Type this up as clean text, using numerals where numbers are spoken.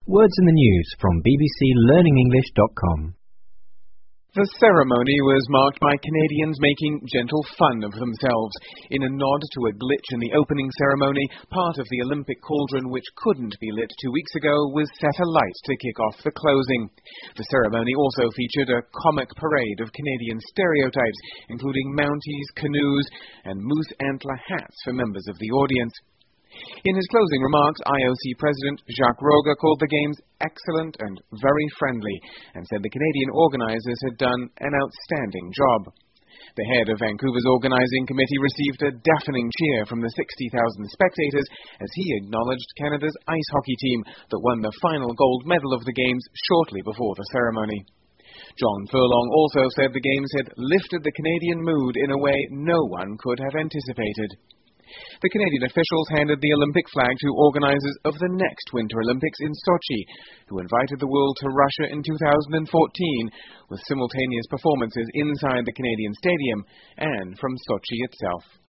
Words in the news from bbclearningenglish.com. The ceremony was marked by Canadians making gentle fun of themselves. In a nod to a glitch in the opening ceremony, part of the Olympic cauldron which couldn't be lit 2 weeks ago was set alight to kick off the closing. The ceremony also featured a comic parade of Canadian stereotypes, including Mounties, canoes, and moose antler hats for members of the audience. In his closing remarks, IOC President Jacques Rogge called the Games excellent and very friendly, and said the Canadian organizers had done an outstanding job. The head of Vancouver's organizing committee received a deafening cheer from the 60,000 spectators as he acknowledged Canada's ice hockey team that won the final gold medal of the Games shortly before the ceremony. John Furlong also said the Games had lifted the Canadian mood in a way no one could have anticipated. The Canadian officials handed the Olympic flag to organizers of the next Winter Olympics in Sochi, who invited the world to Russia in 2014, with simultaneous performances inside the Canadian stadium and from Sochi itself.